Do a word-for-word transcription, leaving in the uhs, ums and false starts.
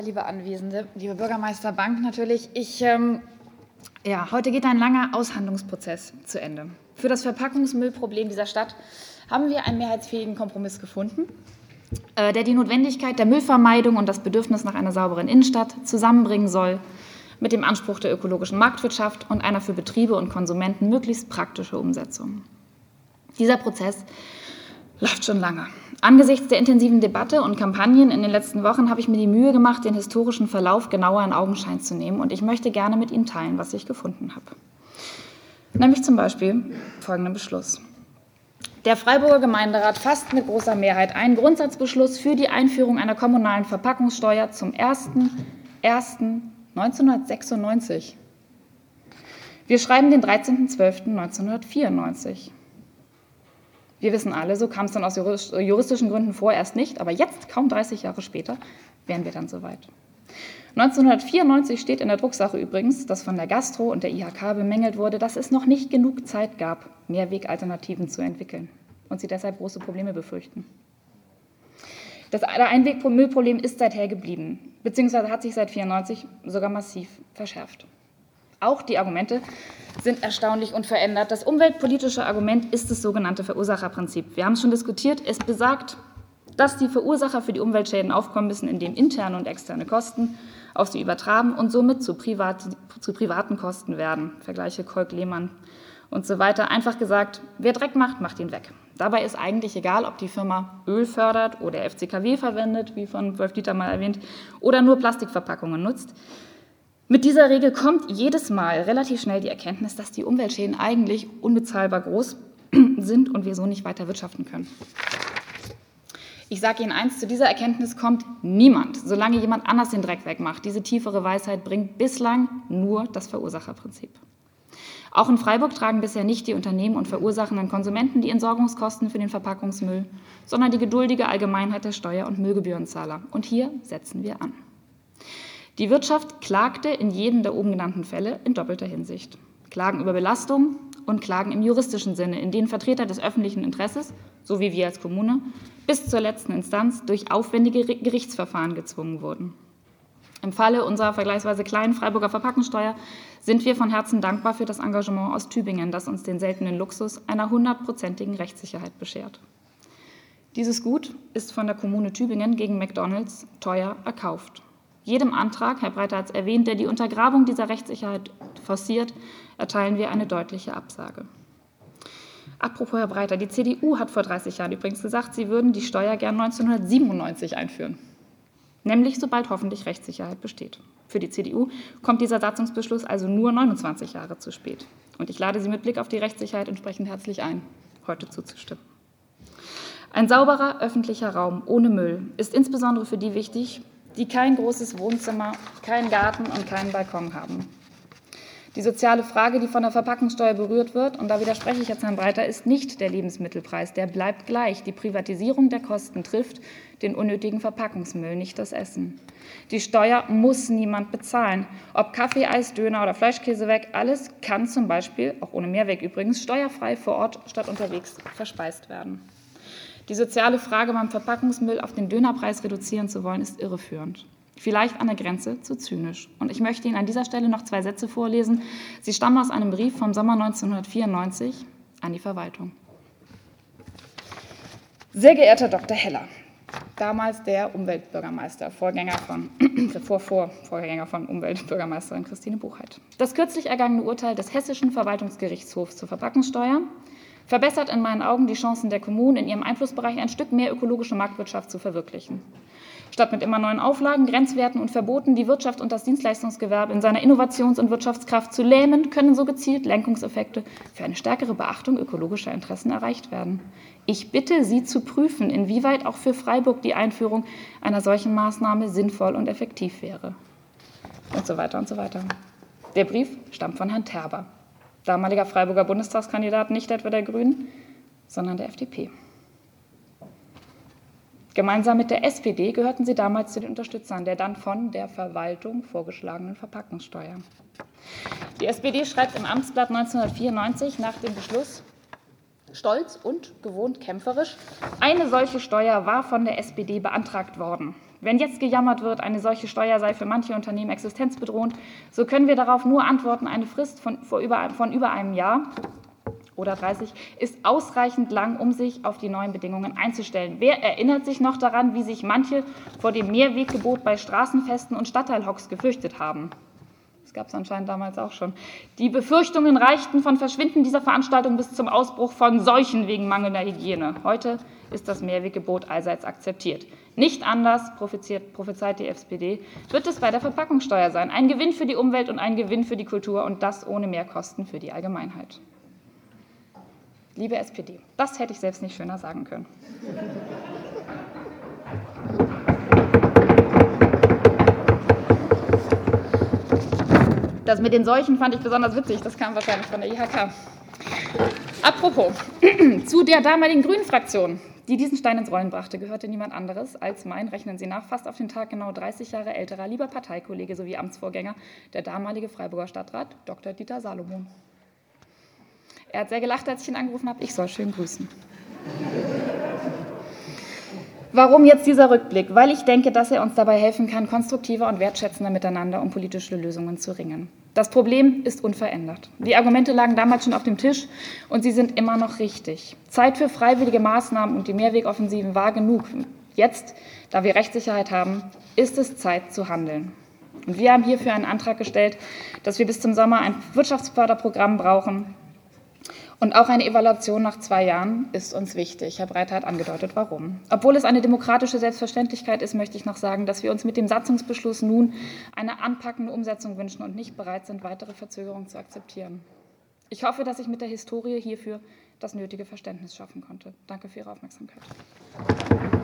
Liebe Anwesende, liebe Bürgermeister Bank natürlich, ich, ähm, ja, heute geht ein langer Aushandlungsprozess zu Ende. Für das Verpackungsmüllproblem dieser Stadt haben wir einen mehrheitsfähigen Kompromiss gefunden, äh, der die Notwendigkeit der Müllvermeidung und das Bedürfnis nach einer sauberen Innenstadt zusammenbringen soll mit dem Anspruch der ökologischen Marktwirtschaft und einer für Betriebe und Konsumenten möglichst praktische Umsetzung. Dieser Prozess läuft schon lange. Angesichts der intensiven Debatte und Kampagnen in den letzten Wochen habe ich mir die Mühe gemacht, den historischen Verlauf genauer in Augenschein zu nehmen, und ich möchte gerne mit Ihnen teilen, was ich gefunden habe. Nämlich zum Beispiel folgenden Beschluss. Der Freiburger Gemeinderat fasst mit großer Mehrheit einen Grundsatzbeschluss für die Einführung einer kommunalen Verpackungssteuer zum ersten ersten neunzehnhundertsechsundneunzig. Wir schreiben den dreizehnten zwölften neunzehnhundertvierundneunzig. Wir wissen alle, so kam es dann aus juristischen Gründen vorerst nicht, aber jetzt, kaum dreißig Jahre später, wären wir dann soweit. neunzehnhundertvierundneunzig steht in der Drucksache übrigens, dass von der Gastro und der I H K bemängelt wurde, dass es noch nicht genug Zeit gab, Mehrwegalternativen zu entwickeln und sie deshalb große Probleme befürchten. Das Einwegmüllproblem ist seither geblieben, beziehungsweise hat sich seit neunzehnhundertvierundneunzig sogar massiv verschärft. Auch die Argumente sind erstaunlich unverändert. Das umweltpolitische Argument ist das sogenannte Verursacherprinzip. Wir haben es schon diskutiert. Es besagt, dass die Verursacher für die Umweltschäden aufkommen müssen, indem interne und externe Kosten auf sie übertragen und somit zu, privat, zu privaten Kosten werden. Vergleiche Kolk, Lehmann und so weiter. Einfach gesagt, wer Dreck macht, macht ihn weg. Dabei ist eigentlich egal, ob die Firma Öl fördert oder F C K W verwendet, wie von Wolf Dieter mal erwähnt, oder nur Plastikverpackungen nutzt. Mit dieser Regel kommt jedes Mal relativ schnell die Erkenntnis, dass die Umweltschäden eigentlich unbezahlbar groß sind und wir so nicht weiter wirtschaften können. Ich sage Ihnen eins, zu dieser Erkenntnis kommt niemand, solange jemand anders den Dreck wegmacht. Diese tiefere Weisheit bringt bislang nur das Verursacherprinzip. Auch in Freiburg tragen bisher nicht die Unternehmen und verursachenden Konsumenten die Entsorgungskosten für den Verpackungsmüll, sondern die geduldige Allgemeinheit der Steuer- und Müllgebührenzahler. Und hier setzen wir an. Die Wirtschaft klagte in jedem der oben genannten Fälle in doppelter Hinsicht. Klagen über Belastung und Klagen im juristischen Sinne, in denen Vertreter des öffentlichen Interesses, so wie wir als Kommune, bis zur letzten Instanz durch aufwendige Gerichtsverfahren gezwungen wurden. Im Falle unserer vergleichsweise kleinen Freiburger Verpackungssteuer sind wir von Herzen dankbar für das Engagement aus Tübingen, das uns den seltenen Luxus einer hundertprozentigen Rechtssicherheit beschert. Dieses Gut ist von der Kommune Tübingen gegen McDonald's teuer erkauft. Jedem Antrag, Herr Breiter hat es erwähnt, der die Untergrabung dieser Rechtssicherheit forciert, erteilen wir eine deutliche Absage. Apropos Herr Breiter, die C D U hat vor dreißig Jahren übrigens gesagt, sie würden die Steuer gern neunzehnhundertsiebenundneunzig einführen, nämlich sobald hoffentlich Rechtssicherheit besteht. Für die C D U kommt dieser Satzungsbeschluss also nur neunundzwanzig Jahre zu spät. Und ich lade Sie mit Blick auf die Rechtssicherheit entsprechend herzlich ein, heute zuzustimmen. Ein sauberer öffentlicher Raum ohne Müll ist insbesondere für die wichtig, die kein großes Wohnzimmer, keinen Garten und keinen Balkon haben. Die soziale Frage, die von der Verpackungssteuer berührt wird, und da widerspreche ich jetzt Herrn Breiter, ist nicht der Lebensmittelpreis, der bleibt gleich. Die Privatisierung der Kosten trifft den unnötigen Verpackungsmüll, nicht das Essen. Die Steuer muss niemand bezahlen. Ob Kaffee, Eis, Döner oder Fleischkäse weg, alles kann zum Beispiel, auch ohne Mehrweg übrigens, steuerfrei vor Ort statt unterwegs verspeist werden. Die soziale Frage, beim Verpackungsmüll auf den Dönerpreis reduzieren zu wollen, ist irreführend. Vielleicht an der Grenze zu zynisch. Und ich möchte Ihnen an dieser Stelle noch zwei Sätze vorlesen. Sie stammen aus einem Brief vom Sommer neunzehnhundertvierundneunzig an die Verwaltung. Sehr geehrter Doktor Heller, damals der Umweltbürgermeister, Vorgänger von, vor, vor, Vorgänger von Umweltbürgermeisterin Christine Buchheit. Das kürzlich ergangene Urteil des Hessischen Verwaltungsgerichtshofs zur Verpackungssteuer verbessert in meinen Augen die Chancen der Kommunen, in ihrem Einflussbereich ein Stück mehr ökologische Marktwirtschaft zu verwirklichen. Statt mit immer neuen Auflagen, Grenzwerten und Verboten die Wirtschaft und das Dienstleistungsgewerbe in seiner Innovations- und Wirtschaftskraft zu lähmen, können so gezielt Lenkungseffekte für eine stärkere Beachtung ökologischer Interessen erreicht werden. Ich bitte Sie zu prüfen, inwieweit auch für Freiburg die Einführung einer solchen Maßnahme sinnvoll und effektiv wäre. Und so weiter und so weiter. Der Brief stammt von Herrn Terber, damaliger Freiburger Bundestagskandidat, nicht etwa der Grünen, sondern der F D P. Gemeinsam mit der S P D gehörten sie damals zu den Unterstützern der dann von der Verwaltung vorgeschlagenen Verpackungssteuer. Die S P D schreibt im Amtsblatt neunzehnhundertvierundneunzig nach dem Beschluss, stolz und gewohnt kämpferisch, eine solche Steuer war von der S P D beantragt worden. Wenn jetzt gejammert wird, eine solche Steuer sei für manche Unternehmen existenzbedrohend, so können wir darauf nur antworten, eine Frist von, von, über, von über einem Jahr oder dreißig ist ausreichend lang, um sich auf die neuen Bedingungen einzustellen. Wer erinnert sich noch daran, wie sich manche vor dem Mehrweggebot bei Straßenfesten und Stadtteilhocks gefürchtet haben? Das gab es anscheinend damals auch schon. Die Befürchtungen reichten von Verschwinden dieser Veranstaltung bis zum Ausbruch von Seuchen wegen mangelnder Hygiene. Heute ist das Mehrweggebot allseits akzeptiert. Nicht anders, prophezeit die S P D, wird es bei der Verpackungssteuer sein. Ein Gewinn für die Umwelt und ein Gewinn für die Kultur und das ohne Mehrkosten für die Allgemeinheit. Liebe S P D, das hätte ich selbst nicht schöner sagen können. Das mit den Seuchen fand ich besonders witzig, das kam wahrscheinlich von der I H K. Apropos, zu der damaligen Grünen-Fraktion, die diesen Stein ins Rollen brachte, gehörte niemand anderes als mein, rechnen Sie nach, fast auf den Tag genau dreißig Jahre älterer, lieber Parteikollege sowie Amtsvorgänger, der damalige Freiburger Stadtrat, Doktor Dieter Salomon. Er hat sehr gelacht, als ich ihn angerufen habe, ich soll schön grüßen. Warum jetzt dieser Rückblick? Weil ich denke, dass er uns dabei helfen kann, konstruktiver und wertschätzender miteinander um politische Lösungen zu ringen. Das Problem ist unverändert. Die Argumente lagen damals schon auf dem Tisch und sie sind immer noch richtig. Zeit für freiwillige Maßnahmen und die Mehrwegoffensiven war genug. Jetzt, da wir Rechtssicherheit haben, ist es Zeit zu handeln. Und wir haben hierfür einen Antrag gestellt, dass wir bis zum Sommer ein Wirtschaftsförderprogramm brauchen. Und auch eine Evaluation nach zwei Jahren ist uns wichtig. Herr Breiter hat angedeutet, warum. Obwohl es eine demokratische Selbstverständlichkeit ist, möchte ich noch sagen, dass wir uns mit dem Satzungsbeschluss nun eine anpackende Umsetzung wünschen und nicht bereit sind, weitere Verzögerungen zu akzeptieren. Ich hoffe, dass ich mit der Historie hierfür das nötige Verständnis schaffen konnte. Danke für Ihre Aufmerksamkeit.